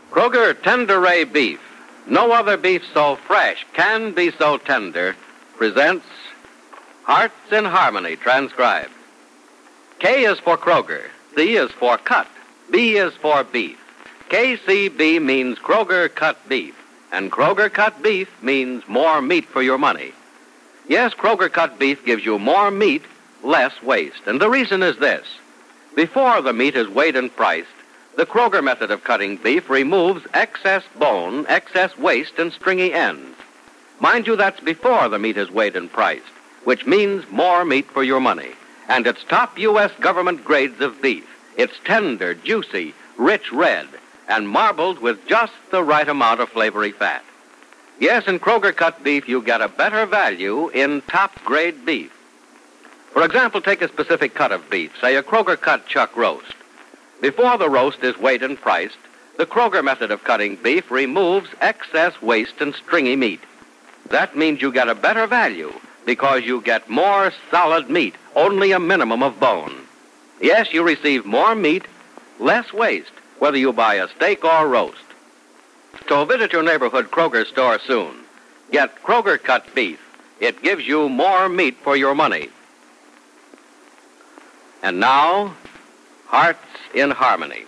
Kroger Tenderay Beef, no other beef so fresh can be so tender, presents Hearts in Harmony, transcribed. K is for Kroger, C is for cut, B is for beef. KCB means Kroger cut beef, and Kroger cut beef means more meat for your money. Yes, Kroger cut beef gives you more meat, less waste, and the reason is this. Before the meat is weighed and priced, the Kroger method of cutting beef removes excess bone, excess waste, and stringy ends. Mind you, that's before the meat is weighed and priced, which means more meat for your money. And it's top U.S. government grades of beef. It's tender, juicy, rich red, and marbled with just the right amount of flavory fat. Yes, in Kroger cut beef, you get a better value in top-grade beef. For example, take a specific cut of beef, say a Kroger cut chuck roast. Before the roast is weighed and priced, the Kroger method of cutting beef removes excess waste and stringy meat. That means you get a better value because you get more solid meat, only a minimum of bone. Yes, you receive more meat, less waste, whether you buy a steak or roast. So visit your neighborhood Kroger store soon. Get Kroger cut beef. It gives you more meat for your money. And now, Hearts in Harmony.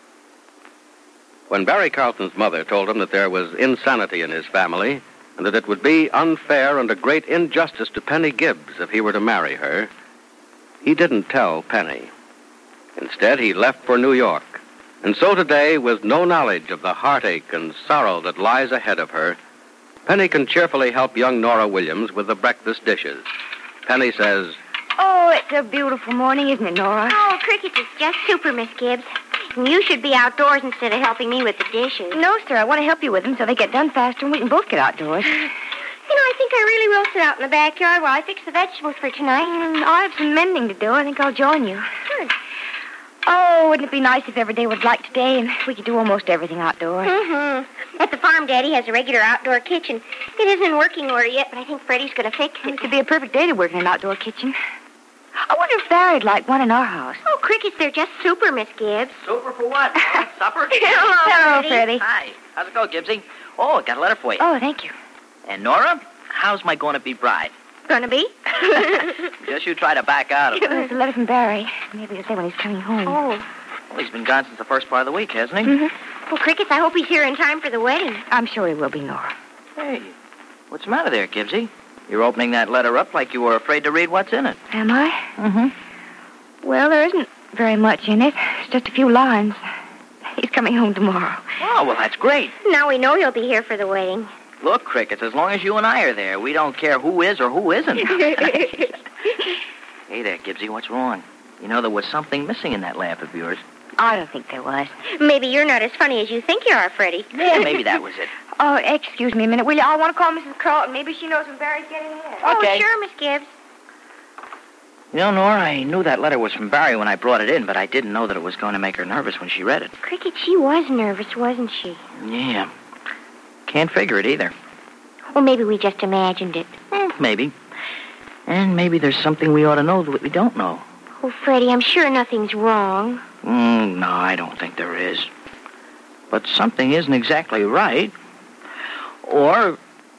When Barry Carlton's mother told him that there was insanity in his family and that it would be unfair and a great injustice to Penny Gibbs if he were to marry her, he didn't tell Penny. Instead, he left for New York. And so today, with no knowledge of the heartache and sorrow that lies ahead of her, Penny can cheerfully help young Nora Williams with the breakfast dishes. Penny says, "Oh, it's a beautiful morning, isn't it, Nora?" Oh, Crickets is just super, Miss Gibbs. And you should be outdoors instead of helping me with the dishes. No, sir, I want to help you with them so they get done faster and we can both get outdoors. You know, I think I really will sit out in the backyard while I fix the vegetables for tonight. I have some mending to do. I think I'll join you. Good. Oh, wouldn't it be nice if every day was like today and we could do almost everything outdoors? Mm-hmm. At the farm, Daddy has a regular outdoor kitchen. It isn't in working order yet, but I think Freddie's going to fix it. It could be a perfect day to work in an outdoor kitchen. I wonder if Barry'd like one in our house. Oh, Crickets, they're just super, Miss Gibbs. Super for what? Supper? Hello, Freddie. Hi. How's it go, Gibbsy? Oh, I got a letter for you. Oh, thank you. And Nora, how's my going-to-be bride? Gonna be? Just you try to back out of it. It's a letter from Barry. Maybe he'll say when he's coming home. Oh. Well, he's been gone since the first part of the week, hasn't he? Mm-hmm. Well, Crickets, I hope he's here in time for the wedding. I'm sure he will be, Nora. Hey, what's the matter there, Gibbsy? You're opening that letter up like you were afraid to read what's in it. Am I? Mm-hmm. Well, there isn't very much in it. It's just a few lines. He's coming home tomorrow. Oh, well, that's great. Now we know he'll be here for the wedding. Look, Crickets, as long as you and I are there, we don't care who is or who isn't. Hey there, Gibbsy, what's wrong? You know, there was something missing in that laugh of yours. I don't think there was. Maybe you're not as funny as you think you are, Freddie. Yeah, maybe that was it. Oh, excuse me a minute, will you? I want to call Mrs. Carlton. Maybe she knows when Barry's getting in. Okay. Oh, sure, Miss Gibbs. You know, Nora, I knew that letter was from Barry when I brought it in, but I didn't know that it was going to make her nervous when she read it. Cricket, she was nervous, wasn't she? Yeah. Can't figure it either. Or maybe we just imagined it. Maybe. And maybe there's something we ought to know that we don't know. Oh, Freddie, I'm sure nothing's wrong. No, I don't think there is. But something isn't exactly right. Or...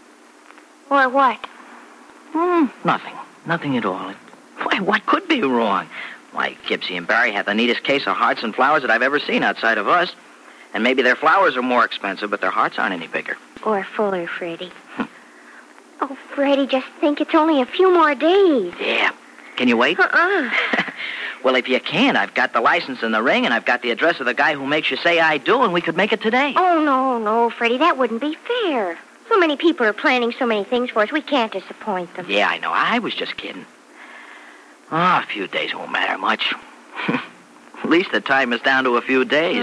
Or what? Nothing. Nothing at all. Why, what could be wrong? Why, Gibbsy and Barry have the neatest case of hearts and flowers that I've ever seen outside of us. And maybe their flowers are more expensive, but their hearts aren't any bigger. Or fuller, Freddie. Oh, Freddie, just think it's only a few more days. Yeah. Can you wait? Well, if you can, I've got the license and the ring, and I've got the address of the guy who makes you say I do, and we could make it today. Oh, no, Freddie, that wouldn't be fair. So many people are planning so many things for us, we can't disappoint them. Yeah, I know. I was just kidding. Oh, a few days won't matter much. At least the time is down to a few days.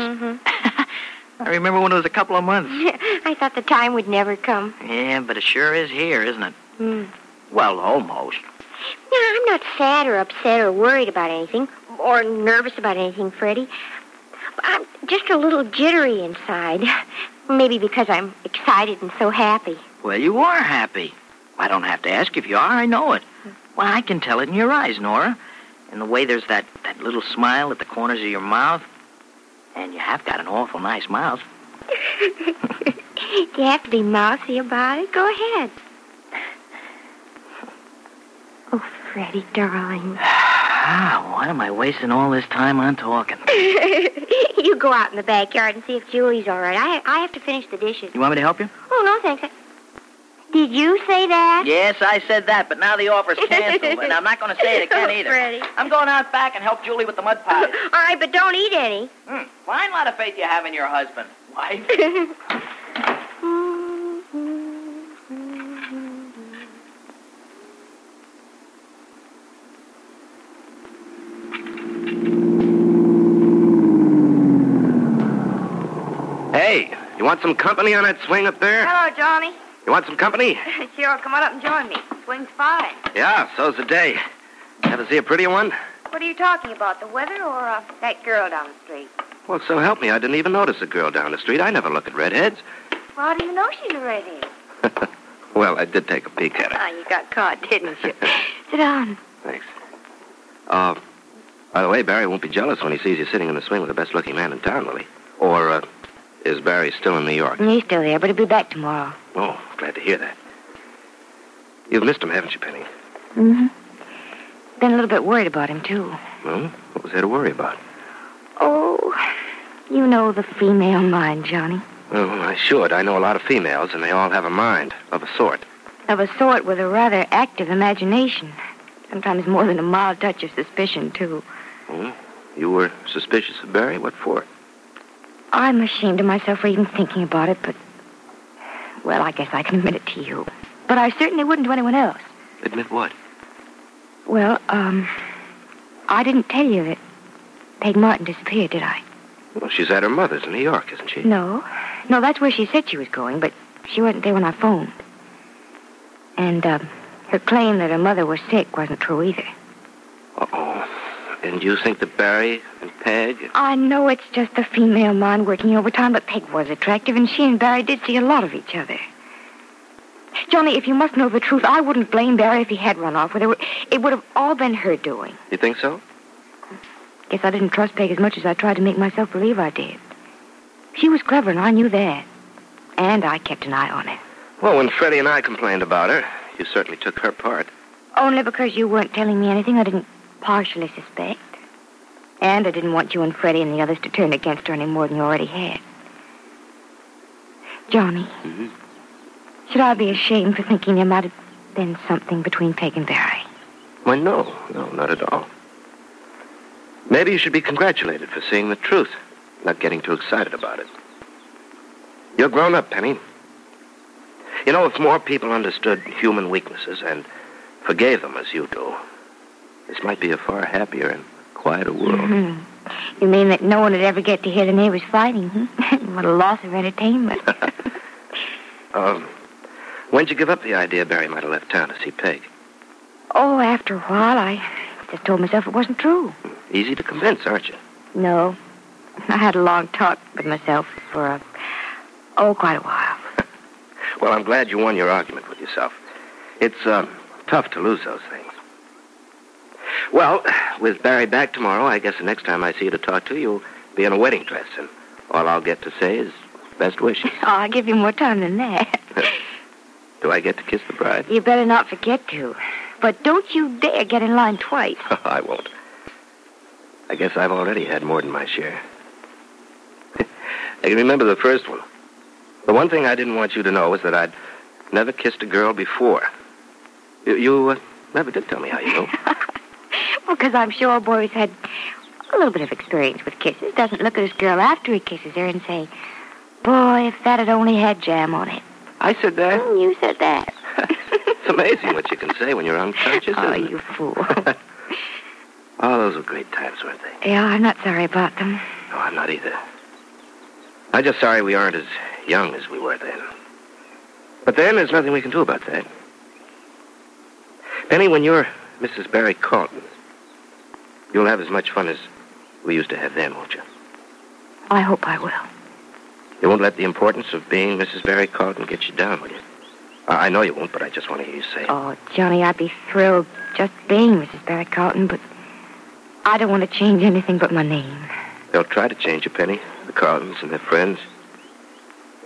I remember when it was a couple of months. I thought the time would never come. Yeah, but it sure is here, isn't it? Well, almost. No, I'm not sad or upset or worried about anything, or nervous about anything, Freddie. I'm just a little jittery inside. Maybe because I'm excited and so happy. Well, you are happy. I don't have to ask if you are. I know it. Well, I can tell it in your eyes, Nora. And the way there's that little smile at the corners of your mouth. And you have got an awful nice mouth. You have to be mousy about it. Go ahead. Oh, Freddie, darling. Why am I wasting all this time on talking? You go out in the backyard and see if Julie's all right. I have to finish the dishes. You want me to help you? Oh, no, thanks. Did you say that? Yes, I said that, but now the offer's canceled, and I'm not going to say it again either. Freddie. I'm going out back and help Julie with the mud pies. All right, but don't eat any. Fine lot of faith you have in your husband. Wife. Hey, you want some company on that swing up there? Hello, Johnny. You want some company? Sure, come on up and join me. Swing's fine. Yeah, so's the day. Ever see a prettier one? What are you talking about, the weather or that girl down the street? Well, so help me, I didn't even notice a girl down the street. I never look at redheads. Well, how do you know she's a redhead? Well, I did take a peek at her. Ah, you got caught, didn't you? Sit down. Thanks. By the way, Barry won't be jealous when he sees you sitting in the swing with the best-looking man in town, will he? Or, is Barry still in New York? He's still there, but he'll be back tomorrow. Oh, glad to hear that. You've missed him, haven't you, Penny? Mm-hmm. Been a little bit worried about him, too. Well, what was there to worry about? Oh, you know the female mind, Johnny. Well, I should. I know a lot of females, and they all have a mind of a sort. Of a sort with a rather active imagination. Sometimes more than a mild touch of suspicion, too. Oh, you were suspicious of Barry? What for? I'm ashamed of myself for even thinking about it, but... Well, I guess I can admit it to you. But I certainly wouldn't to anyone else. Admit what? Well, I didn't tell you that Peg Martin disappeared, did I? Well, she's at her mother's in New York, isn't she? No, that's where she said she was going, but she wasn't there when I phoned. And, her claim that her mother was sick wasn't true either. Uh-oh. And you think that Barry and Peg... I know it's just the female mind working overtime, but Peg was attractive, and she and Barry did see a lot of each other. Johnny, if you must know the truth, I wouldn't blame Barry if he had run off with her. It would have all been her doing. You think so? Guess I didn't trust Peg as much as I tried to make myself believe I did. She was clever, and I knew that. And I kept an eye on her. Well, when Freddie and I complained about her, you certainly took her part. Only because you weren't telling me anything I didn't partially suspect. And I didn't want you and Freddie and the others to turn against her any more than you already had. Johnny, should I be ashamed for thinking there might have been something between Peg and Barry? Why, no, not at all. Maybe you should be congratulated for seeing the truth, not getting too excited about it. You're grown up, Penny. You know, if more people understood human weaknesses and forgave them as you do, this might be a far happier and quieter world. You mean that no one would ever get to hear the neighbors fighting, What a loss of entertainment. When'd you give up the idea Barry might have left town to see Peg? Oh, after a while, I just told myself it wasn't true. Easy to convince, aren't you? No. I had a long talk with myself for, quite a while. Well, I'm glad you won your argument with yourself. It's, tough to lose those things. Well, with Barry back tomorrow, I guess the next time I see you to talk to, you'll be in a wedding dress, and all I'll get to say is best wishes. Oh, I'll give you more time than that. Do I get to kiss the bride? You better not forget to. But don't you dare get in line twice. I won't. I guess I've already had more than my share. I can remember the first one. The one thing I didn't want you to know was that I'd never kissed a girl before. You never did tell me how you know. Well, because I'm sure a boy who's had a little bit of experience with kisses doesn't look at his girl after he kisses her and say, boy, if that had only had jam on it. I said that? You said that. It's amazing what you can say when you're unconscious, Oh, isn't it? you fool. Oh, those were great times, weren't they? Yeah, I'm not sorry about them. No, I'm not either. I'm just sorry we aren't as young as we were then. But then there's nothing we can do about that. Penny, when you're Mrs. Barry Carlton, you'll have as much fun as we used to have then, won't you? I hope I will. You won't let the importance of being Mrs. Barry Carlton get you down, will you? I know you won't, but I just want to hear you say it. Oh, Johnny, I'd be thrilled just being Mrs. Barry Carlton, but I don't want to change anything but my name. They'll try to change you, Penny. The Carltons and their friends.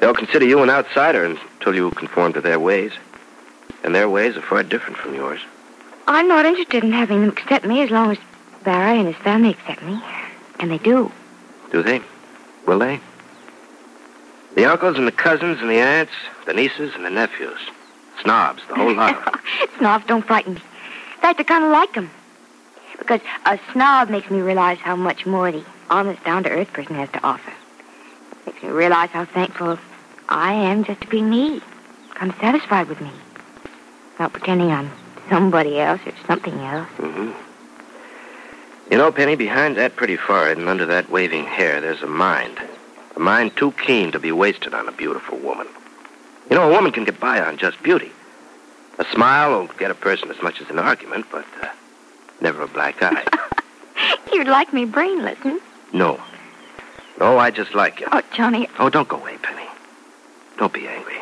They'll consider you an outsider until you conform to their ways. And their ways are far different from yours. I'm not interested in having them accept me as long as Barry and his family accept me. And they do. Do they? Will they? The uncles and the cousins and the aunts, the nieces and the nephews. Snobs, the whole lot of them. Snobs don't frighten me. In fact, I kind of like them. Because a snob makes me realize how much more the honest, down-to-earth person has to offer. Makes me realize how thankful I am just to be me. I'm satisfied with me. Not pretending I'm somebody else or something else. Mm-hmm. You know, Penny, behind that pretty forehead and under that waving hair, there's a mind. A mind too keen to be wasted on a beautiful woman. You know, a woman can get by on just beauty. A smile will get a person as much as an argument, but never a black eye. You'd like me brainless, hmm? No. No, I just like you. Oh, Johnny. Oh, don't go away, Penny. Don't be angry.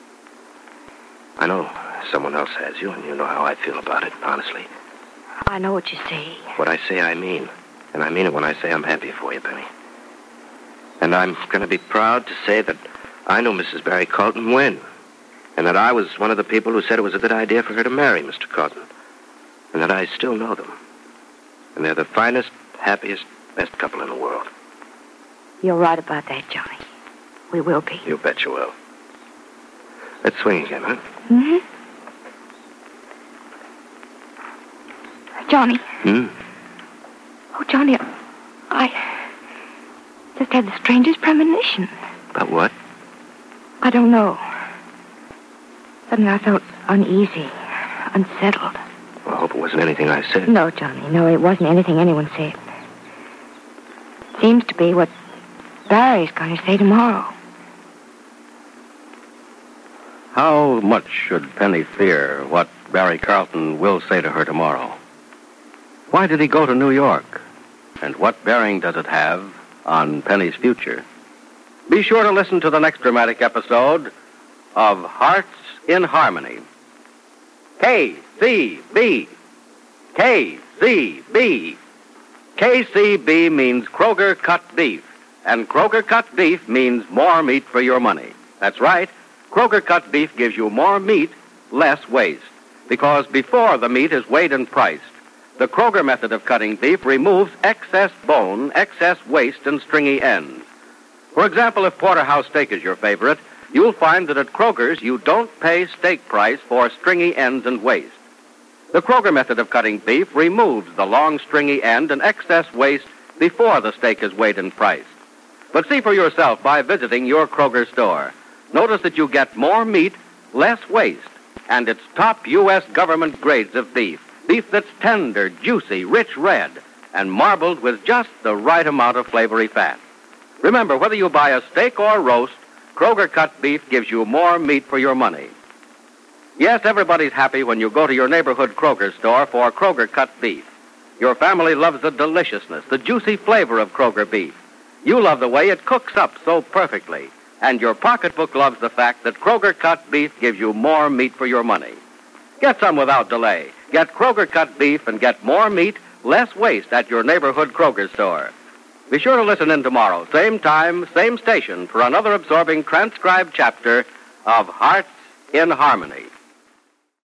I know someone else has you, and you know how I feel about it, honestly. I know what you say. What I say, I mean. And I mean it when I say I'm happy for you, Penny. And I'm going to be proud to say that I knew Mrs. Barry Colton when. And that I was one of the people who said it was a good idea for her to marry Mr. Colton. And that I still know them. And they're the finest, happiest, best couple in the world. You're right about that, Johnny. We will be. You bet you will. Let's swing again, huh? Mm-hmm. Johnny. Hmm? Oh, Johnny, I just had the strangest premonition. About what? I don't know. Suddenly I felt uneasy, unsettled. Well, I hope it wasn't anything I said. No, Johnny, no, it wasn't anything anyone said. Seems to be what Barry's going to say tomorrow. How much should Penny fear what Barry Carlton will say to her tomorrow? Why did he go to New York? And what bearing does it have on Penny's future? Be sure to listen to the next dramatic episode of Hearts in Harmony. KCB. KCB. KCB means Kroger cut beef. And Kroger cut beef means more meat for your money. That's right. Kroger cut beef gives you more meat, less waste. Because before the meat is weighed and priced, the Kroger method of cutting beef removes excess bone, excess waste, and stringy ends. For example, if porterhouse steak is your favorite, you'll find that at Kroger's you don't pay steak price for stringy ends and waste. The Kroger method of cutting beef removes the long stringy end and excess waste before the steak is weighed and priced. But see for yourself by visiting your Kroger store. Notice that you get more meat, less waste, and it's top U.S. government grades of beef. Beef that's tender, juicy, rich red, and marbled with just the right amount of flavory fat. Remember, whether you buy a steak or roast, Kroger cut beef gives you more meat for your money. Yes, everybody's happy when you go to your neighborhood Kroger store for Kroger cut beef. Your family loves the deliciousness, the juicy flavor of Kroger beef. You love the way it cooks up so perfectly. And your pocketbook loves the fact that Kroger cut beef gives you more meat for your money. Get some without delay. Get Kroger cut beef and get more meat, less waste at your neighborhood Kroger store. Be sure to listen in tomorrow, same time, same station, for another absorbing transcribed chapter of Hearts in Harmony.